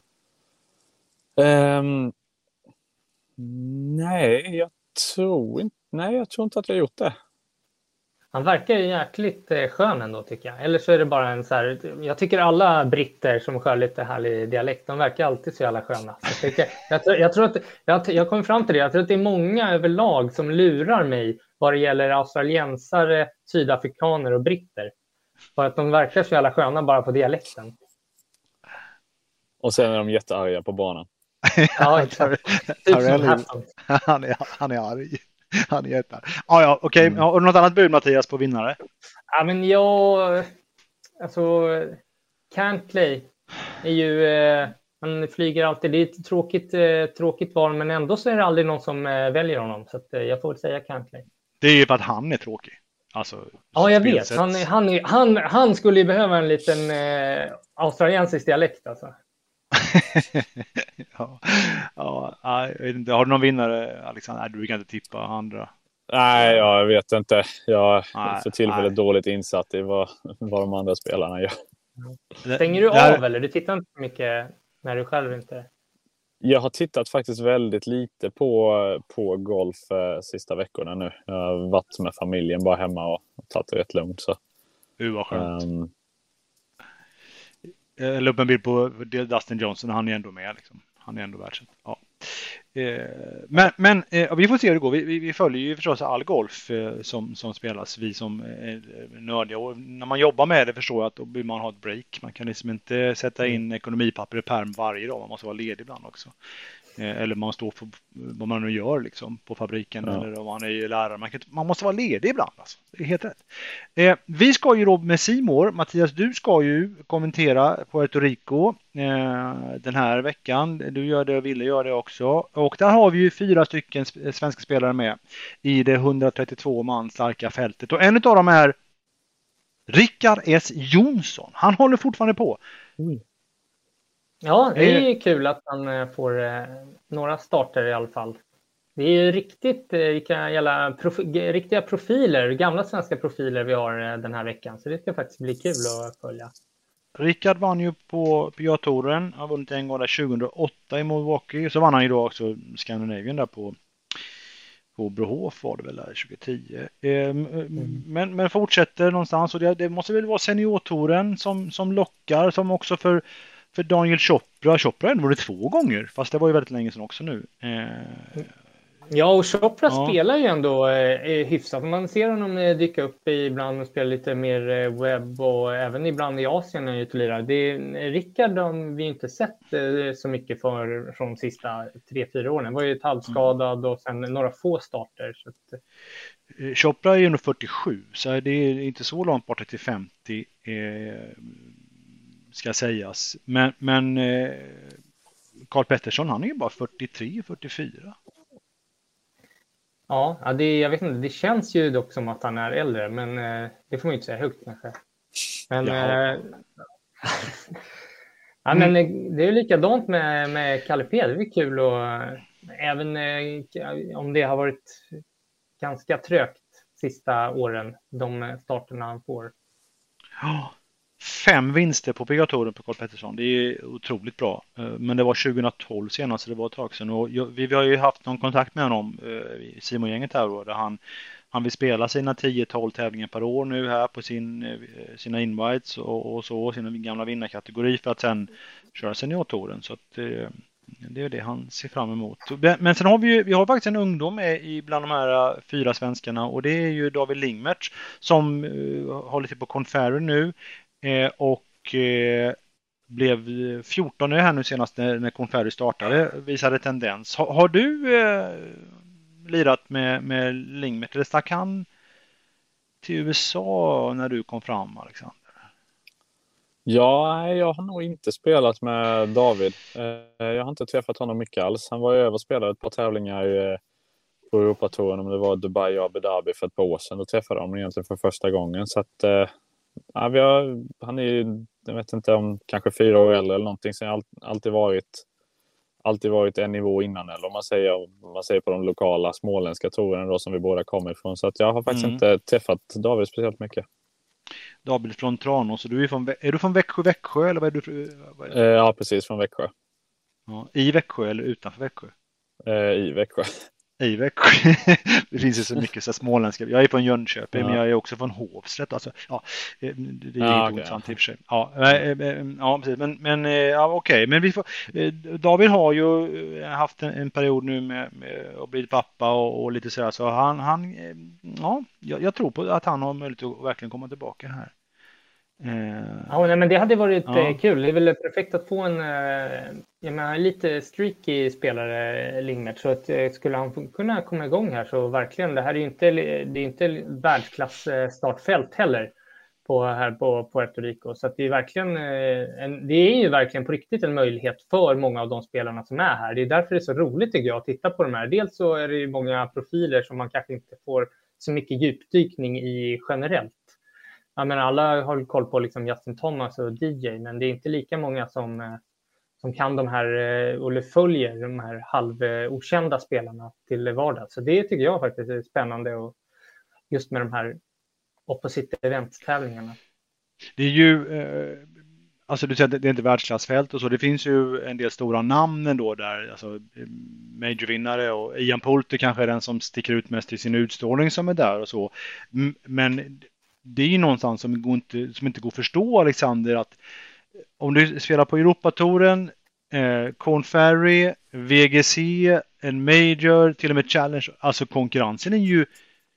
Nej, jag tror inte att jag gjort det. Han verkar ju jäkligt skön ändå, tycker jag. Eller så är det bara en så här... Jag tycker alla britter som skör lite härlig dialekt, de verkar alltid så jävla sköna. Så jag tror att jag kommer fram till det. Jag tror att det är många överlag som lurar mig vad det gäller australiensare, sydafrikaner och britter. För att de verkar så jävla sköna bara på dialekten. Och sen är de jättearga på banan. Ja, exakt. Typ som Hatton. Han är arg. Han är jättearg. Ja, okej. Har du något annat bud, Mattias, på vinnare? Ja, men alltså Cantley är ju han flyger alltid. Det är ett tråkigt val, men ändå så är det aldrig någon som väljer honom, så att, jag får säga Cantley. Det är ju för att han är tråkig. Alltså, ja, jag vet. Han skulle ju behöva en liten australiensisk dialekt, alltså. Jag vet inte. Har du någon vinnare, Alexander? Du kan inte tippa andra. Nej, jag vet inte. Jag är för tillfället dåligt insatt i vad de andra spelarna gör. Stänger du av eller? Du tittar inte så mycket när du själv inte... Jag har tittat faktiskt väldigt lite på golf sista veckorna nu. Jag har varit med familjen bara hemma och tagit det rätt lugnt. Så. Vad skönt. Jag la upp en bild på Dustin Johnson. Han är ändå med. Liksom. Han är ändå världsett. Ja. Men vi får se hur det går. Vi följer ju förstås all golf som spelas. Vi som är nördiga. Och när man jobbar med det förstår jag att då vill man ha ett break. Man kan liksom inte sätta in ekonomipapper i pärm varje dag. Man måste vara ledig ibland också. Eller man står för vad man nu gör liksom, på fabriken eller om man är lärare. Man måste vara ledig ibland. Alltså. Det är helt rätt. Vi ska ju då med Simor. Mattias, du ska ju kommentera Puerto Rico den här veckan. Du gör det och ville göra det också. Och där har vi ju 4 stycken svenska spelare med i det 132 man starka fältet. Och en av dem är Rickard S. Jonsson. Han håller fortfarande på. Ja, det är kul att han får några starter i alla fall. Det är ju riktiga profiler, gamla svenska profiler vi har den här veckan. Så det ska faktiskt bli kul att följa. Rickard vann ju på PGA-touren. Han har vunnit en gång där 2008 i Milwaukee. Så vann han ju då också Scandinavian där på Brohof var det väl där 2010. Men fortsätter någonstans. Och det måste väl vara seniortouren som lockar. Som också för Daniel Chopra. Chopra har varit 2 gånger. Fast det var ju väldigt länge sedan också nu. Ja, och Chopra spelar ju ändå hyfsat. Man ser honom dyka upp ibland och spela lite mer webb och även ibland i Asien när han lirar. Rickard har vi inte sett så mycket från de sista 3-4 åren. Han var ju ett halvskadad och sen några få starter. Så att... Chopra är ju nog 47 så det är inte så långt borta till 50 ska sägas. Men Carl Pettersson, han är ju bara 43-44. Ja, jag vet inte. Det känns ju dock som att han är äldre, men det får man ju inte säga högt kanske. Men, men det är ju likadant med Kalle P. Det är kul och även om det har varit ganska trögt sista åren, de starterna han får. Ja. 5 vinster på PGA-touren på Carl Pettersson. Det är otroligt bra. Men det var 2012 senast, så det var ett tag sedan. Och vi har ju haft någon kontakt med honom i Simon-gänget här då, där han vill spela sina 10-12 tävlingar per år nu här på sina invites och sina gamla vinnarkategori för att sen köra seniortouren. Så att det är det han ser fram emot. Men sen har vi har faktiskt en ungdom med bland de här 4 svenskarna och det är ju David Lingmertz som håller till på Conferry nu. Och blev 14 här nu senast när Conferry startade, visade tendens. Har du lirat med Lingmertz eller stack han till USA när du kom fram, Alexander? Ja, jag har nog inte spelat med David. Jag har inte träffat honom mycket alls. Han var ju över och spelade ett par tävlingar på Europatouren, om det var Dubai och Abu Dhabi för ett par år sedan. Då träffade de egentligen för första gången. Så att, ja, han är ju, jag vet inte, om kanske 4 år äldre eller någonting. Så har alltid varit en nivå innan, eller om man säger på de lokala småländska touren då, som vi båda kommer ifrån. Så att jag har faktiskt inte träffat David speciellt mycket. David från Tranås, så är du från Växjö eller vad är du? Ja, precis, från Växjö. Ja, i Växjö eller utanför Växjö? I Växjö. I Växjö. Det finns ju så mycket så småländska. Jag är från Jönköping, men jag är också från Hovslätt. Alltså, ja, det är inte sant i och för sig. Ja, precis. Men okej. Men vi får, David har ju haft en period nu med att bli pappa och lite sådär. Så jag tror på att han har möjlighet att verkligen komma tillbaka här. Men det hade varit kul. Det är väl perfekt att få en lite streaky spelare, Lingmert, så att skulle han kunna komma igång här, så verkligen, det här är inte världsklass startfält heller på Puerto Rico, så att det är verkligen det är ju verkligen på riktigt en möjlighet för många av de spelarna som är här. Det är därför det är så roligt, tycker jag, att titta på de här. Dels så är det ju många profiler som man kanske inte får så mycket djupdykning i generellt. Jag menar, alla har koll på liksom Justin Thomas och DJ, men det är inte lika många som kan de här, eller följer de här halvokända spelarna till vardag. Så det tycker jag faktiskt är spännande, och just med de här opposite event-tävlingarna. Det är ju, alltså du säger att det är inte världsklassfält och så. Det finns ju en del stora namn ändå där, alltså majorvinnare, och Ian Poulter kanske är den som sticker ut mest i sin utstrålning som är där och så. Men det är ju någonstans som inte går att förstå, Alexander, att om du spelar på Europatouren, Korn Ferry, VGC, en Major, till och med Challenge, alltså konkurrensen är ju,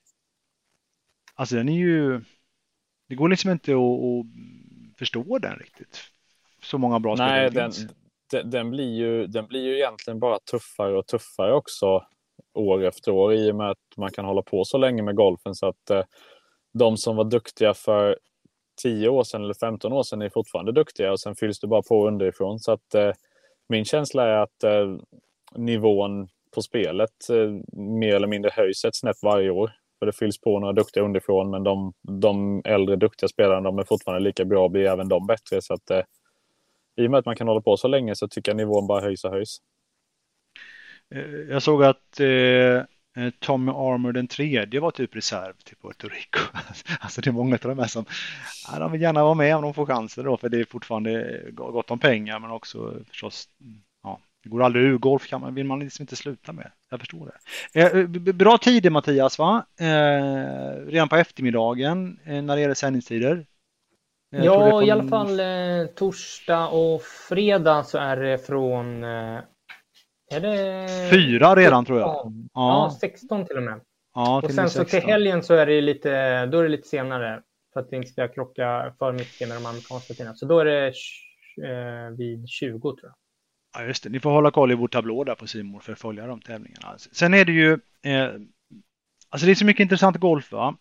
alltså den är ju, det går liksom inte att förstå den riktigt. Så många bra spelare. Nej, den blir ju egentligen bara tuffare och tuffare också år efter år, i och med att man kan hålla på så länge med golfen, så att de som var duktiga för 10 år sedan eller 15 år sedan är fortfarande duktiga, och sen fylls det bara på underifrån. Så att min känsla är att nivån på spelet mer eller mindre höjs ett snäpp varje år. För det fylls på några duktiga underifrån, men de äldre duktiga spelarna, de är fortfarande lika bra, och blir även de bättre. Så att i och med att man kan hålla på så länge, så tycker jag nivån bara höjs och höjs. Jag såg att Tommy Armour den tredje var typ reserv till Puerto Rico. Alltså det är många av de här som de vill gärna vara med om de får chanser då, för det är fortfarande gott om pengar, men också förstås, det går aldrig ur. Golf vill man liksom inte sluta med. Jag förstår det. Bra tider, Mattias, va? Redan på eftermiddagen när det gäller sändningstider. Ja, i alla fall torsdag och fredag så är det från... Är det 4 redan, tror jag. Ja, 16 till och med. Ja, och sen så till helgen så är det lite senare, för att det inte ska krocka för mycket med de amerikanska tiderna. Så då är det vid 20, tror jag. Ja, just det. Ni får hålla koll i vår tablå där på Simor för att följa de tävlingarna. Sen är det ju alltså det är så mycket intressant golf, va?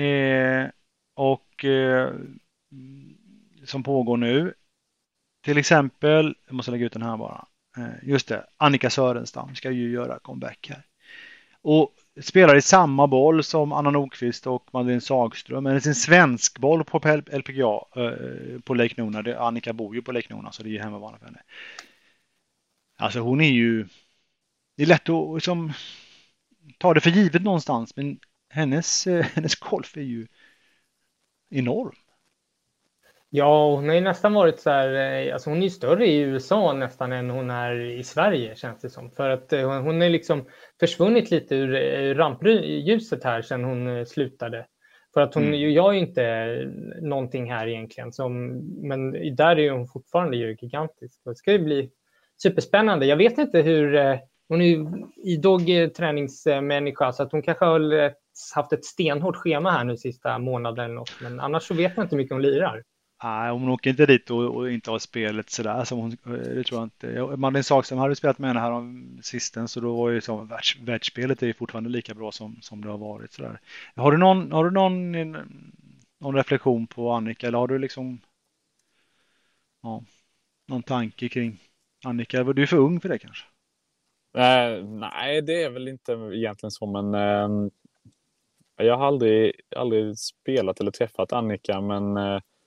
Som pågår nu. Till exempel, jag måste lägga ut den här bara. Just det, Annika Sörenstam ska ju göra comeback här. Och spelar i samma boll som Anna Nordqvist och Madeleine Sagström. Men det är en svensk boll på LPGA på Lake Nona. Annika bor ju på Lake Nona, så det är ju hemmavana för henne. Alltså hon är ju... Det är lätt att liksom, ta det för givet någonstans, men hennes golf är ju enorm. Ja, hon har ju nästan varit så här, alltså hon är ju större i USA nästan än hon är i Sverige, känns det som. För att hon är liksom försvunnit lite ur rampljuset här sedan hon slutade. För att hon gör ju inte någonting här egentligen. Men där är hon fortfarande ju gigantisk. Det ska ju bli superspännande. Jag vet inte hur... Hon är ju idog träningsmänniska, så att hon kanske har haft ett stenhårt schema här nu sista månaden eller något. Men annars så vet man inte mycket hon lirar. Nej, hon åker inte dit och inte har spelet sådär som hon, det tror jag inte. Madeleine Sagström hade spelat med henne här om sisten, så då var ju som världsspelet är ju fortfarande lika bra som det har varit sådär. Har du någon reflektion på Annika, eller har du liksom... någon tanke kring Annika? Var du för ung för det kanske? Nej, det är väl inte egentligen så, men jag har aldrig spelat eller träffat Annika, men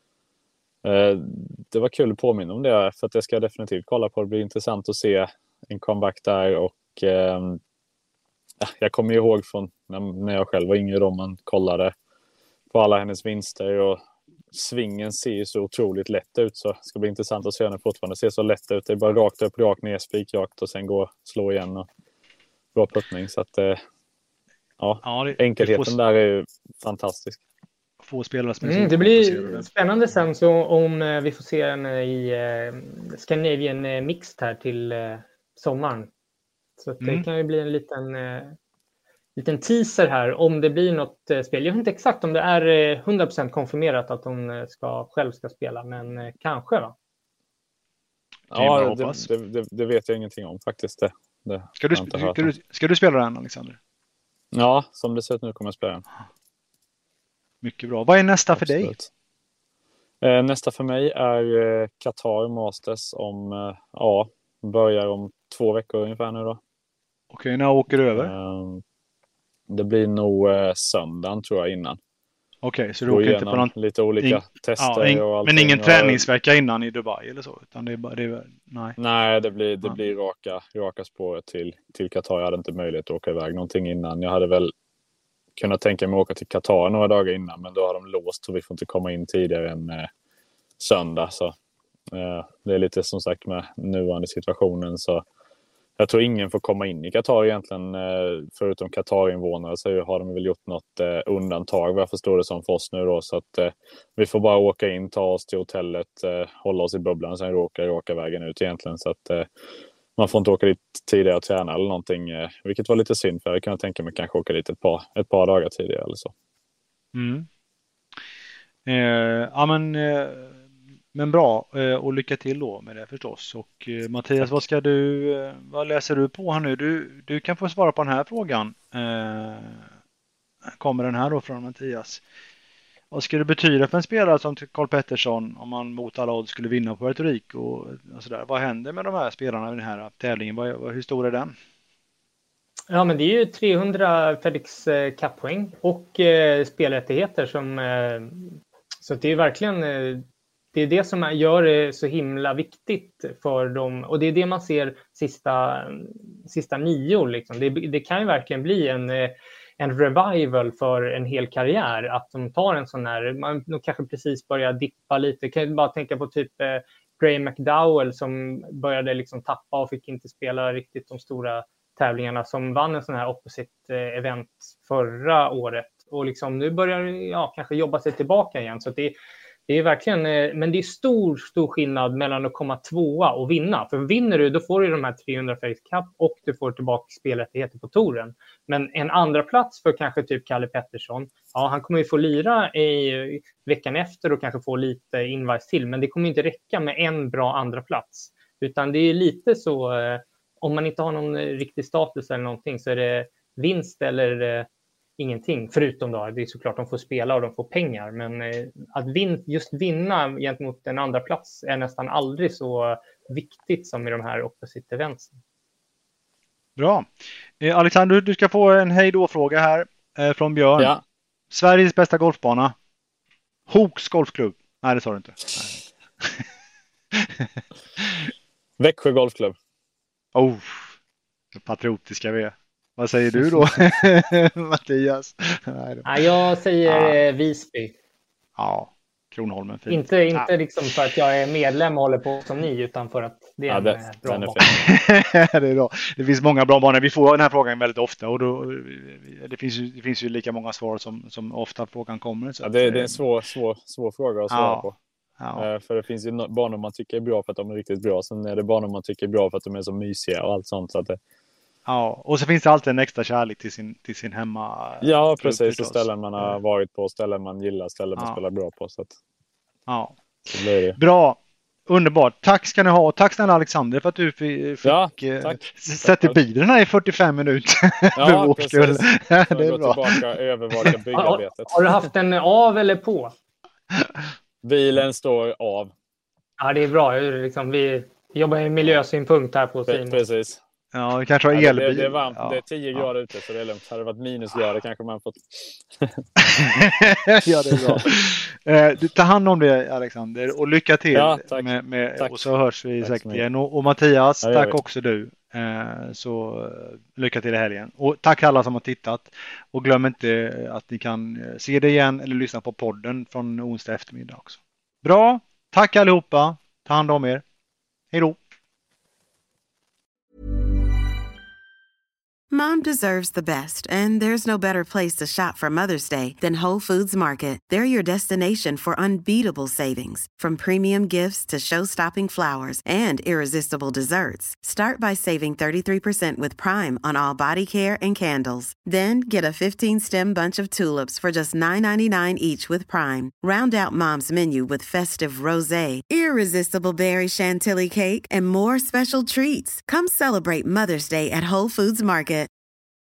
det var kul att påminna om det, för att det ska jag definitivt kolla på. Det blir intressant att se en comeback där, och jag kommer ihåg från när jag själv var yngre då, man kollade på alla hennes vinster, och svingen ser ju så otroligt lätt ut, så det ska bli intressant att se henne fortfarande ser så lätt ut. Det är bara rakt upp, rakt ner, spikrakt och sen gå slå igen och bra puttning. Så att enkelheten där är ju fantastisk. Få spelare som är det blir spännande sen så om vi får se en i Scandinavian Mixed här till sommaren. Så att det kan ju bli en liten teaser här om det blir något spel. Jag vet inte exakt om det är 100% konfirmerat att hon själv ska spela, men kanske va? Ja, det vet jag ingenting om faktiskt. Ska du spela den, Alexander? Ja, som det ser ut nu kommer jag spela den. Mycket bra. Vad är nästa för dig? Nästa för mig är Qatar Masters börjar om 2 veckor ungefär nu då. Okej, när åker du över? Det blir nog söndagen tror jag innan. Okej, så du åker inte på någon... lite olika tester och allting. Men ingen träningsvecka innan i Dubai eller så? Utan Nej, det blir raka spåret till Qatar. Jag hade inte möjlighet att åka iväg någonting innan. Jag hade väl kunnat tänka mig att åka till Qatar några dagar innan, men då har de låst så vi får inte komma in tidigare än söndag. Så det är lite som sagt med nuvarande situationen, så jag tror ingen får komma in i Qatar egentligen, förutom Qatar-invånare, så har de väl gjort något undantag vad jag förstår det som för oss nu då, så att vi får bara åka in, ta oss till hotellet, hålla oss i bubblan, sen åka vägen ut egentligen, så att man får inte åka dit tidigare och träna eller någonting, vilket var lite synd, för jag kan tänka mig kanske åka dit ett par dagar tidigare eller så. Men bra, och lycka till då med det förstås. Och Mattias, vad läser du på här nu? Du kan få svara på den här frågan. Kommer den här då från Mattias. Vad skulle det betyda för en spelare som Karl Pettersson om man mot alla odds skulle vinna på Puerto Rico och sådär? Vad händer med de här spelarna i den här tävlingen? Hur stor är den? Ja, men det är ju 300 FedEx Cup-poäng och spelrättigheter som... Så det är verkligen... Det är det som gör det så himla viktigt för dem. Och det är det man ser sista 9 liksom. Det kan ju verkligen bli en revival för en hel karriär. Att de tar en sån här... De kanske precis börjar dippa lite. Kan ju bara tänka på typ Gray McDowell som började liksom tappa och fick inte spela riktigt de stora tävlingarna. Som vann en sån här opposite event förra året. Och liksom nu börjar kanske jobba sig tillbaka igen. Så det är verkligen, men det är stor skillnad mellan att komma 2:a och vinna. För vinner du, då får du de här 300 FedEx Cup och du får tillbaka spelrättigheter på touren. Men en andra plats för kanske typ Kalle Pettersson, han kommer ju få lira i veckan efter och kanske få lite invite till. Men det kommer inte räcka med en bra andra plats. Utan det är lite så, om man inte har någon riktig status eller någonting så är det vinst eller... ingenting, förutom då, det är såklart de får spela och de får pengar, men att vinna gentemot en andra plats är nästan aldrig så viktigt som i de här opposite events. Bra. Alexander, du ska få en hejdå-fråga här från Björn. Ja. Sveriges bästa golfbana. Hooks golfklubb. Nej, det sa du inte. Växjö golfklubb. Patriotiska vi är. Vad säger du då, Mattias? Jag säger Visby. Ja, Kronholmen. Fint. Inte liksom för att jag är medlem och håller på som ni, utan för att det är en bra bana. Det är bra. Det finns många bra banor. Vi får den här frågan väldigt ofta och det finns ju lika många svar som ofta frågan kommer. Så det är en svår fråga att svara på. Ja. För det finns ju banor man tycker är bra för att de är riktigt bra. Sen är det banor man tycker är bra för att de är så mysiga och allt sånt. Så att Ja, och så finns det alltid en extra kärlek till sin hemma. Ja, precis. Ställen man har varit på, ställen man gillar, ställen man spelar bra på. Så att, så blir det. Bra, underbart. Tack ska ni ha. Tack snälla Alexander för att du fick sätta bilen här i 45 minuter. Ja, precis. Det är bra. Tillbaka och övervaka byggarbetet. Har du haft den av eller på? Bilen står av. Ja, det är bra. Liksom, vi jobbar i miljösynpunkt här på Simon. Precis. Ja, vi kanske har elbil. Det är varmt. Ja. Det är 10 grader ute, så det är lugnt. Hade det varit minusgrader kanske man fått... Ja, det är bra. Du, ta hand om det, Alexander, och lycka till. Ja, tack. Tack. Och så hörs vi Tack säkert så mycket. igen. Och Mattias, Ja, det gör tack vi. också du. Så lycka till i helgen. Och tack alla som har tittat. Och glöm inte att ni kan se det igen eller lyssna på podden från onsdag eftermiddag också. Bra, tack allihopa. Ta hand om er. Hej då. Mom deserves the best, and there's no better place to shop for Mother's Day than Whole Foods Market. They're your destination for unbeatable savings, from premium gifts to show-stopping flowers and irresistible desserts. Start by saving 33% with Prime on all body care and candles. Then get a 15-stem bunch of tulips for just $9.99 each with Prime. Round out Mom's menu with festive rosé, irresistible berry chantilly cake, and more special treats. Come celebrate Mother's Day at Whole Foods Market.